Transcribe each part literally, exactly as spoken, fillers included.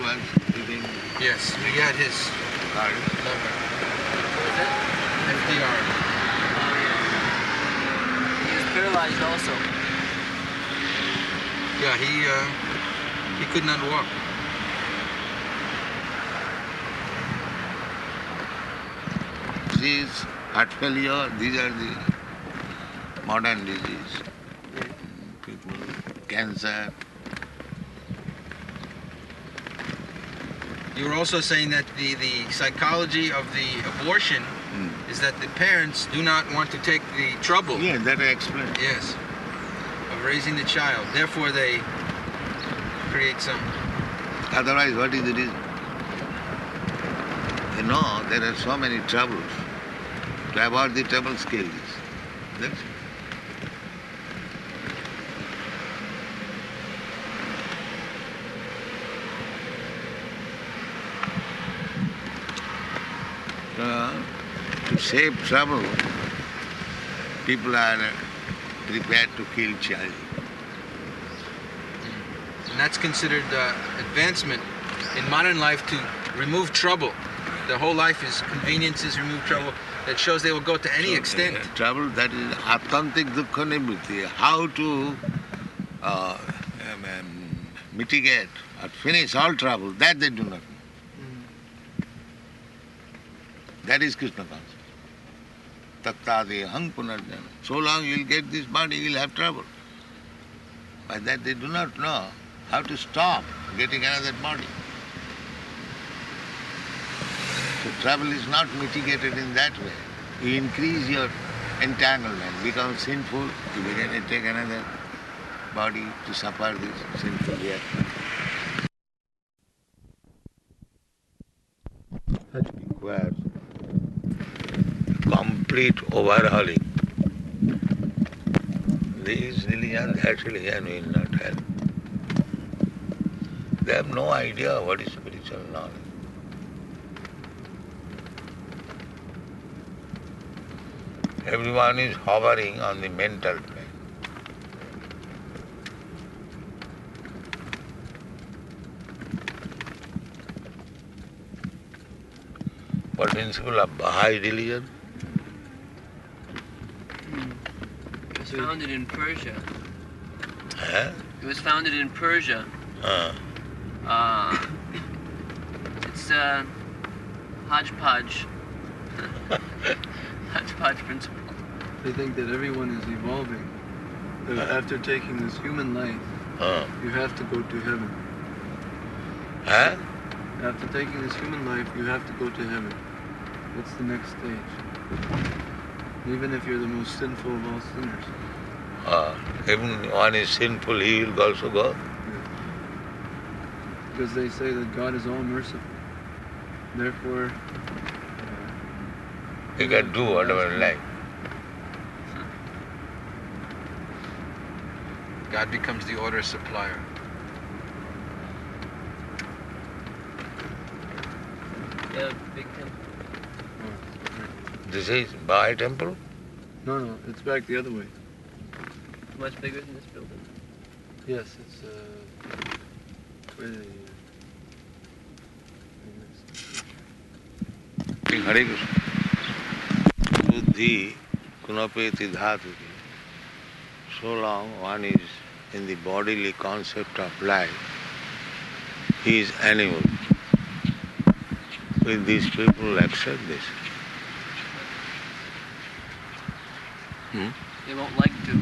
was living. Yes, we got his Card. number. What is it? F D R. Oh, yes. He was paralyzed also. Yeah, he uh, he could not walk. Disease, heart failure, these are the modern disease. People, cancer. You were also saying that the, the psychology of the abortion Mm. is that the parents do not want to take the trouble, Yeah, that I explained. yes, of raising the child. Therefore, they create some. Otherwise, what is the reason? You know, there are so many troubles. To avoid the troubles, kill this. That's it. Uh, to save trouble, people are prepared to kill child. And that's considered uh, advancement in modern life to remove trouble. The whole life is conveniences, remove trouble. That shows they will go to any So, extent. uh, trouble, that is authentic dukkha nivritti. How to uh, um, um, mitigate or finish all trouble, that they do not know. That is Krishna consciousness. Tattadehang punarjana. So long you will get this body, you will have trouble. By that they do not know how to stop getting another body. So trouble is not mitigated in that way. You increase your entanglement, become sinful, you begin to take another body to suffer this sinful reaction. That requires complete overhauling. These religions, that religion will not help. They have no idea what is spiritual knowledge. Everyone is hovering on the mental plane. What principle of Baha'i religion? It was founded in Persia. Huh? It was founded in Persia. Uh, Uh, it's uh, hodgepodge. Hodgepodge principle. They think that everyone is evolving. That after taking this human life, uh, you have to go to heaven. huh? After taking this human life, you have to go to heaven. That's the next stage. Even if you're the most sinful of all sinners. Uh, even one is sinful, he will also go. Because they say that God is all merciful. Therefore, He can do whatever he likes. God becomes the order supplier. Yeah, big temple. This is Baha'i temple? no, no, it's back the other way. Much bigger than this building. Yes, it's uh, where they. Uh, Hare Krishna. Buddhi kunapeti dhatuti. So long one is in the bodily concept of life, he is animal. Will these people accept this? Hmm? They won't like to.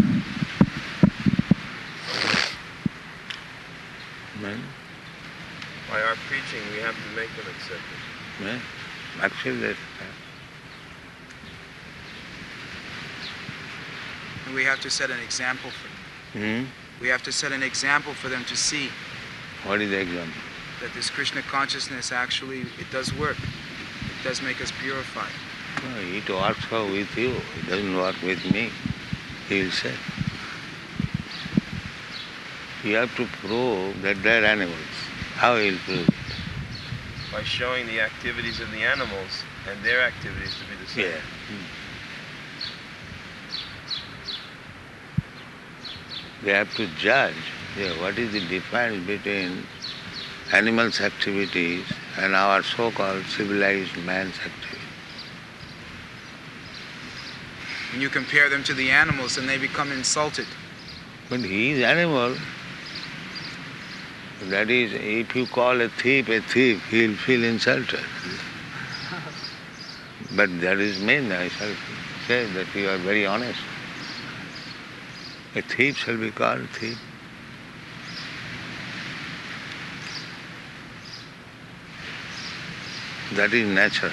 Man, By our preaching, we have to make them accept it. man, accept that. And we have to set an example for them. Hmm? We have to set an example for them to see What is the example? that this Krishna consciousness actually, it does work. It does make us purified. No, it works with you, it doesn't work with me, he will say. You have to prove that they are animals. How he will prove it? By showing the activities of the animals and their activities to be the same. Yeah. They have to judge, yeah, what is the difference between animals' activities and our so-called civilized man's activities. When you compare them to the animals, then they become insulted. But he is animal. That is, if you call a thief a thief, he will feel insulted. But that is mean, I shall say that you are very honest. A thief shall be called thief. That is natural.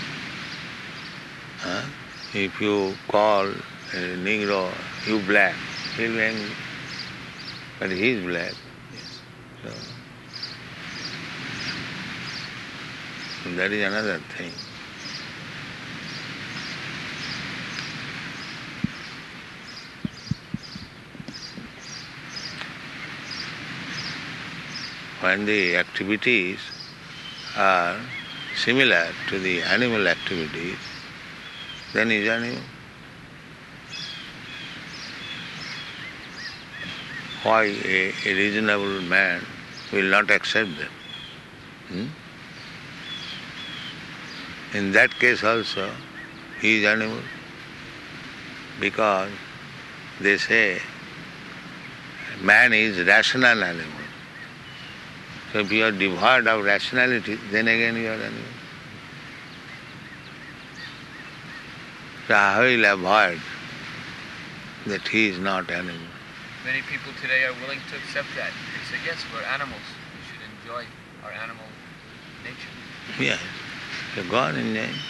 Huh? If you call a Negro, you black, he'll be angry. But he is black. Yes. So that is another thing. When the activities are similar to the animal activities, then he is animal. Why a, a reasonable man will not accept them? Hmm? In that case also, he is animal, because they say man is rational animal. So if you are devoid of rationality, then again you are animal. So I will avoid that he is not animal. Many people today are willing to accept that. They say, yes, we're animals. We should enjoy our animal nature. Yes. So go on in name.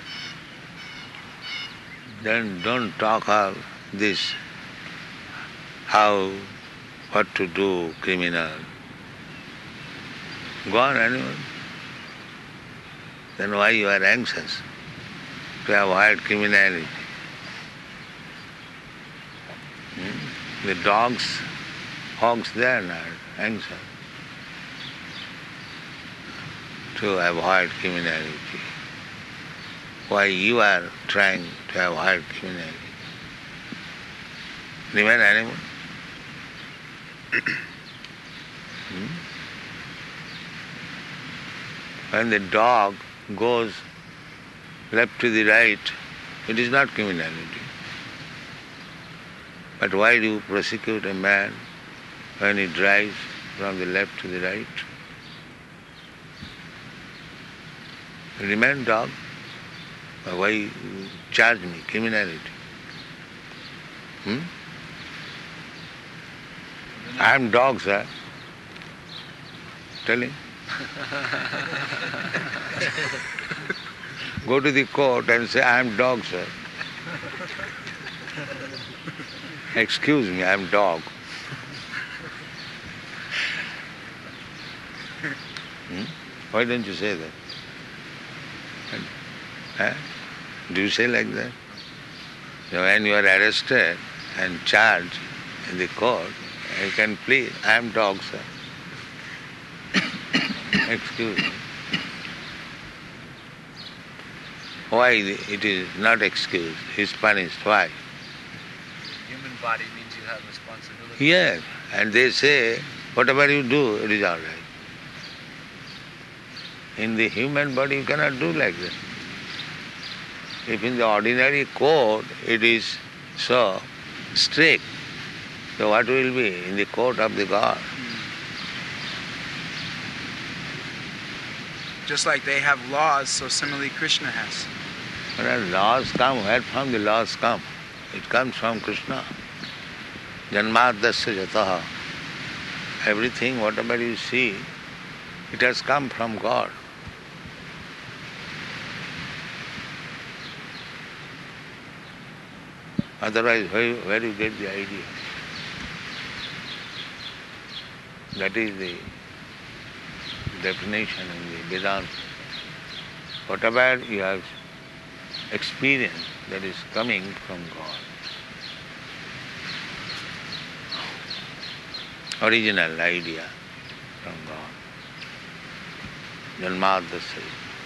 Then don't talk of this, how, what to do, criminal. Go on, animal. Then why you are anxious to avoid criminality? Hmm? The dogs, hogs, they are not anxious to avoid criminality. Why you are trying to avoid criminality? Remain animal. hmm? When the dog goes left to the right, it is not criminality. But why do you prosecute a man when he drives from the left to the right? Remain dog. But why you charge me criminality? Hmm? I am dog, sir. Tell him. Go to the court and say, I am dog, sir. Excuse me, I am dog. Hmm? Why don't you say that? Huh? Do you say like that? So when you are arrested and charged in the court, you can plead, I am dog, sir. Excuse me. Why it is not excused? He is punished. Why? Human body means you have responsibility. Yes. And they say, whatever you do, it is all right. In the human body, you cannot do like that. If in the ordinary court, it is so strict, so what will be in the court of the God? Just like they have laws, so similarly Krishna has. Well, laws come, where from the laws come? It comes from Krishna. Janmadasya jataha. Everything, whatever you see, it has come from God. Otherwise, where, where you get the idea? That is the definition in the Vedanta. Whatever you have experienced, that is coming from God. Original idea from God. Janmadasya.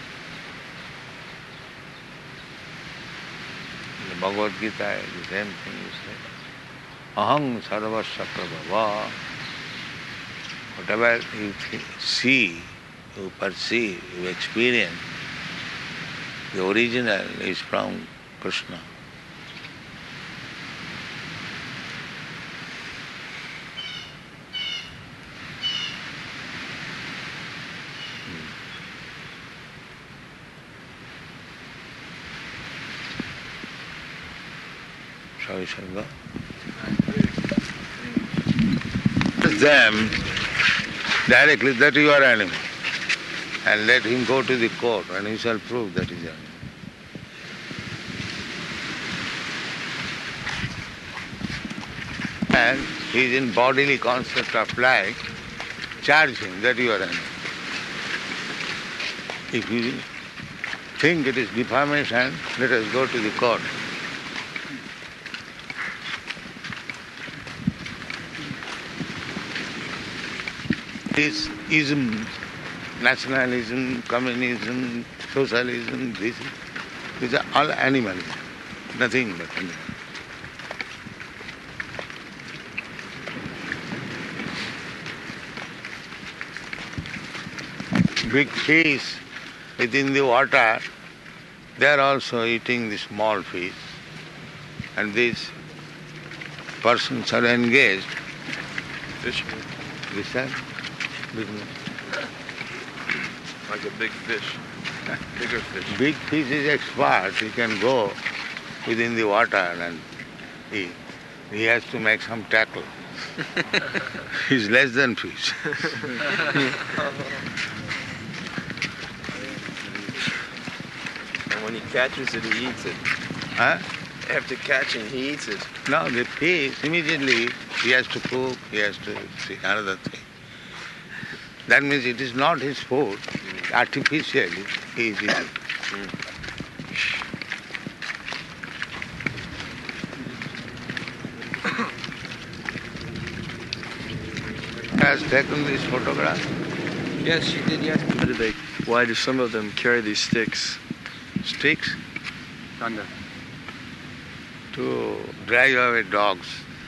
The Bhagavad Gita is the same thing you say. Aham sarvasya prabhava. Whatever you see, you perceive, you experience, the original is from Krishna. Shall we shall go? Them directly that you are animal, and let him go to the court and he shall prove that he is animal. And he is in bodily concept of life, charge him that you are animal. If you think it is defamation, let us go to the court. This ism, nationalism, communism, socialism, this, these are all animalism, nothing but animal. Big fish within the water, they are also eating the small fish, and these persons are engaged. Fisherman. Listen. Like a big fish. Bigger fish. Big fish is expert. He can go within the water and he, he has to make some tackle. He's less than fish. And when he catches it, he eats it. Huh? After catching, he eats it. No, the fish, immediately he has to cook, he has to see another thing. That means it is not his food. Artificially, he is eating. Has taken this photograph. Yes, she did yesterday. Why do they? Why do some of them carry these sticks? Sticks Thunder. to drive away dogs.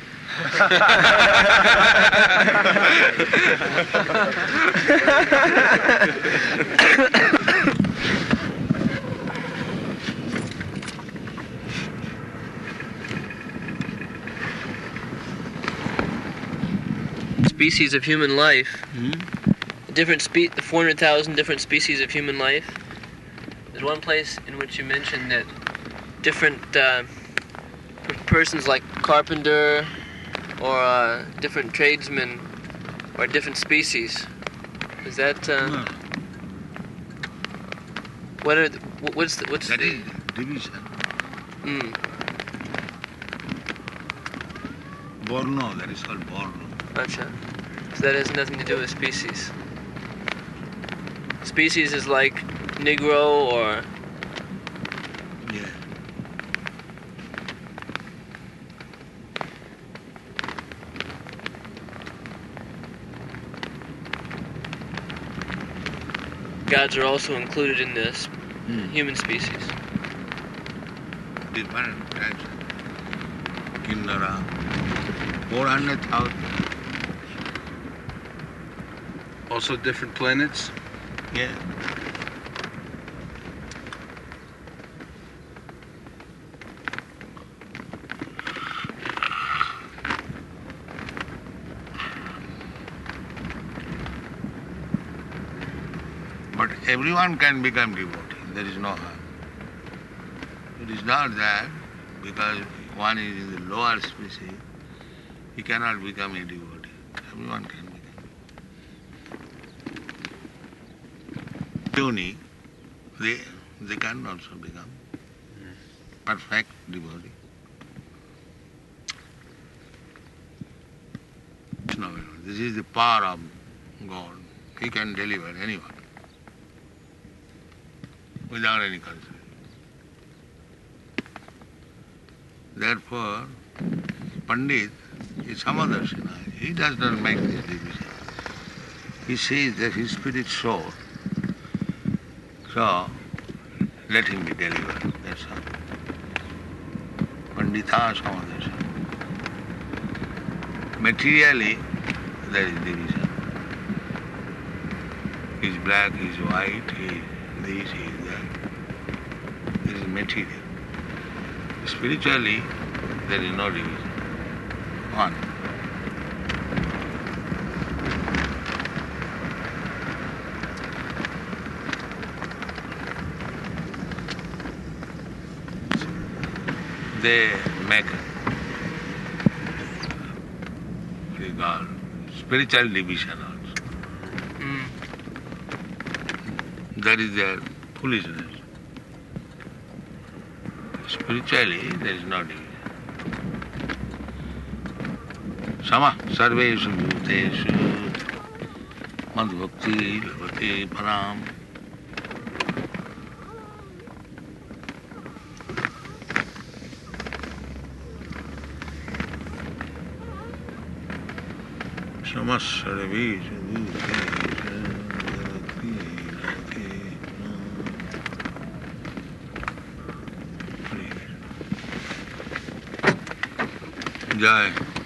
Species of human life. Hmm? Different spe- four hundred thousand different species of human life. There's one place in which you mentioned that different uh, p- persons like carpenter or uh, different tradesmen or different species. Is that uh, No, what are the, wh- what's the, what's that the is division. mm, Borno, that is called Borno. gotcha. So that has nothing to do with species. Species is like Negro or Yeah. gods are also included in this Hmm. human species. Different types. Kinnara. Four hundred thousand. Also different planets. Yeah. But everyone can become devotee. There is no harm. It is not that because one is in the lower species, he cannot become a devotee. Everyone can become. Yoni, they, they can also become perfect devotee. No, this is the power of God. He can deliver anyone without any concern. Therefore, Pandit is Samadarshana. He does not make this division. He says that his spirit soul. So, let him be delivered. That's all. Pandita Samadarshana. Materially, there is division. He's black, he's white, he's this, he's that. This is material. Spiritually, there is no division. One. They make regard spiritual division also. Mm. That is their foolishness. Spiritually, there is no division. Sama sarveshu bhuteshu madbhakti labhate param. Sama sarveshu bhuteshu madbhakti labhate param. Jai.